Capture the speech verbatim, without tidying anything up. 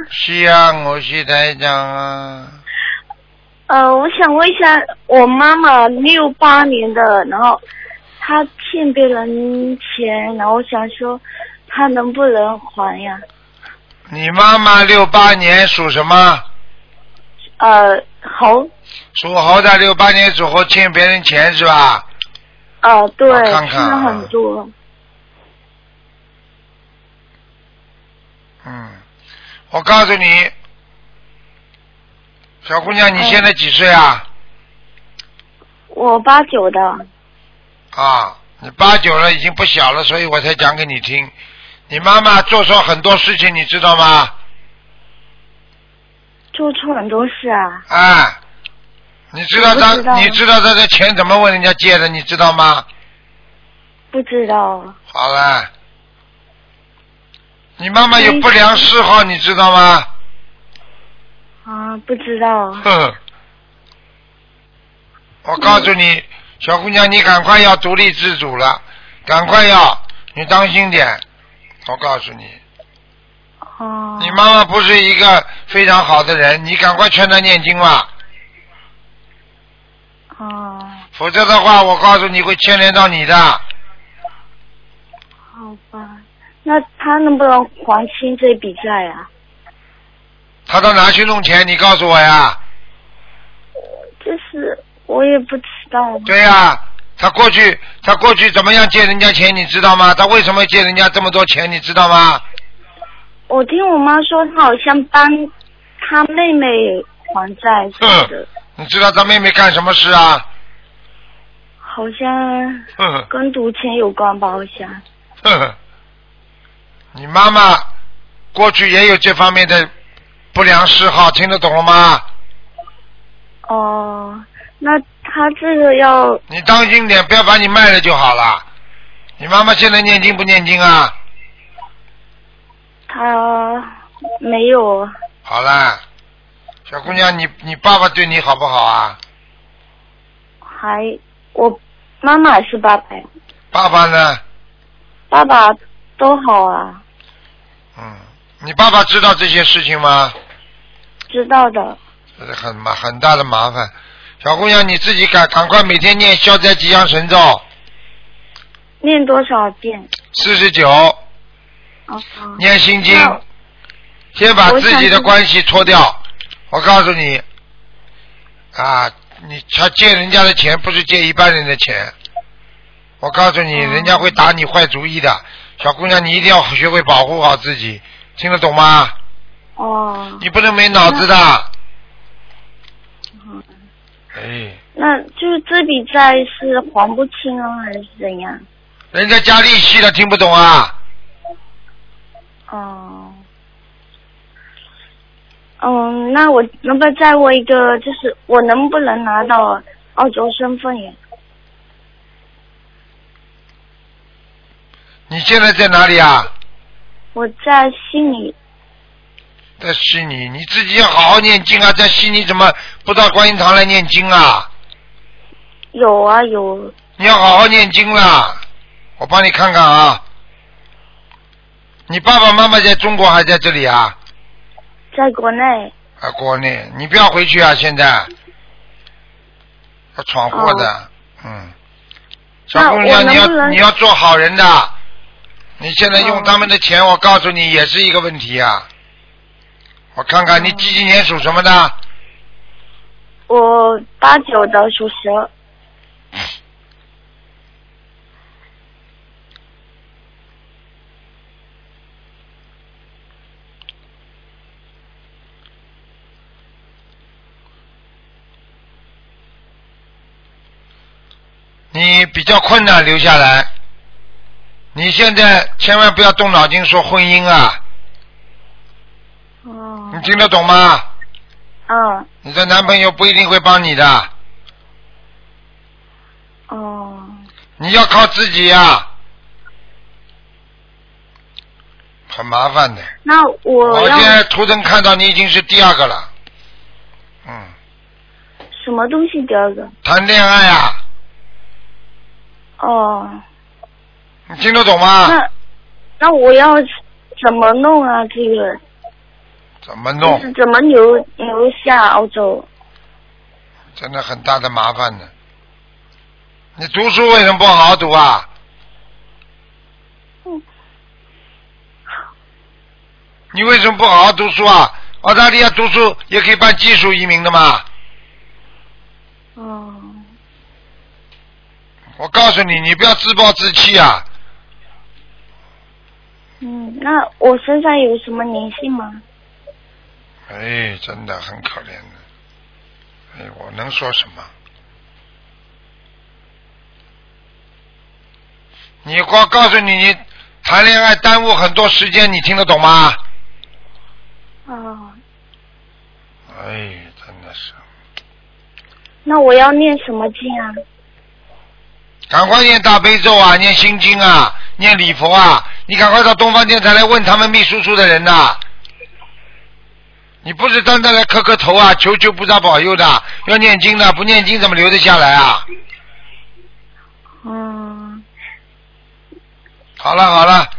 是啊，我是台长啊。 呃，我想问一下，我妈妈六八年的，然后她欠别人钱，然后我想说她能不能还呀？ 你妈妈六八年属什么？ 呃，猴。 属猴的，六八年属猴，欠别人钱是吧？ 呃，对， 我看看啊欠了很多。 嗯，我告诉你，小姑娘，你现在几岁啊？ 我八九的。 啊，你八九了，已经不小了，所以我才讲给你听。你妈妈做错很多事情，你知道吗？ 做错很多事啊。 哎，你知道他， 我不知道你知道他的钱怎么问人家借的，你知道吗？ 不知道。 好了，你妈妈有不良嗜好，你知道吗？ 啊，不知道。 哼，我告诉你，小姑娘，你赶快要独立自主了，赶快要，你当心点。我告诉你， 哦。 你妈妈不是一个非常好的人，你赶快劝她念经吧。 哦。 否则的话，我告诉你会牵连到你的。 好吧，那他能不能还清这笔债啊？ 他到哪去弄钱？你告诉我呀。 就是我也不知道。 对呀、啊，他过去他过去怎么样借人家钱，你知道吗？他为什么借人家这么多钱，你知道吗？ 我听我妈说，她好像帮她妹妹还债什么的。 你知道他妹妹干什么事啊？ 好像跟赌钱有关吧，好像。 呵呵，你妈妈过去也有这方面的不良嗜好，听得懂了吗？ 哦，那她这个要…… 你当心点，不要把你卖了就好了。你妈妈现在念经不念经啊？ 她没有。 好啦，小姑娘，你你爸爸对你好不好啊？ 还我妈妈是爸爸。 爸爸呢？ 爸爸都好啊。 嗯，你爸爸知道这些事情吗？ 知道的。 这是很麻很大的麻烦。小姑娘，你自己赶赶快每天念消灾吉祥神咒。 念多少遍？ 四十九。 哦。 念心经，先把自己的关系脱掉。我告诉你，啊，你他借人家的钱不是借一般人的钱。我告诉你，人家会打你坏主意的。小姑娘，你一定要学会保护好自己，听得懂吗？ 哦。 你不能没脑子的。 嗯。 哎。 那就是这笔债是还不清啊，还是怎样？ 人家加利息的，听不懂啊？ 哦。嗯，那我能不能再问一个，就是我能不能拿到澳洲身份呀？ 你现在在哪里啊？ 我在悉尼。 在悉尼，你自己要好好念经啊！在悉尼怎么不到观音堂来念经啊？ 有啊有。 你要好好念经啦！我帮你看看啊。你爸爸妈妈在中国还在这里啊？ 在国内。 啊，国内，你不要回去啊！现在要闯祸的，哦、嗯。小姑娘，你要你要做好人的。你现在用他们的钱，哦、我告诉你也是一个问题啊。我看看你几几年属什么的？ 我八九的，属蛇。 你比较困难留下来。你现在千万不要动脑筋说婚姻啊。 哦。 你听得懂吗？ 嗯。 你的男朋友不一定会帮你的。 哦。 你要靠自己呀、啊。很麻烦的。 那我我现在图腾看到你已经是第二个了。嗯。 什么东西第二个？ 谈恋爱啊。 哦。 你听得懂吗？ 那那我要怎么弄啊？这个？ 怎么弄？ 就是怎么留留下澳洲？ 真的很大的麻烦呢。你读书为什么不好好读啊？ 嗯。 你为什么不好好读书啊？澳大利亚读书也可以办技术移民的嘛。 哦。 我告诉你，你不要自暴自弃啊。 嗯，那我身上有什么灵性吗？ 哎，真的很可怜的。哎，我能说什么？你我告诉你，你谈恋爱耽误很多时间，你听得懂吗？ 哦。 哎，真的是。 那我要念什么经啊？ 赶快念大悲咒啊，念心经啊，念礼佛啊！你赶快到东方电台来问他们秘书处的人呐、啊。你不是单单来磕磕头啊，求求菩萨保佑的，要念经的，不念经怎么留得下来啊？ 嗯。 好了好了。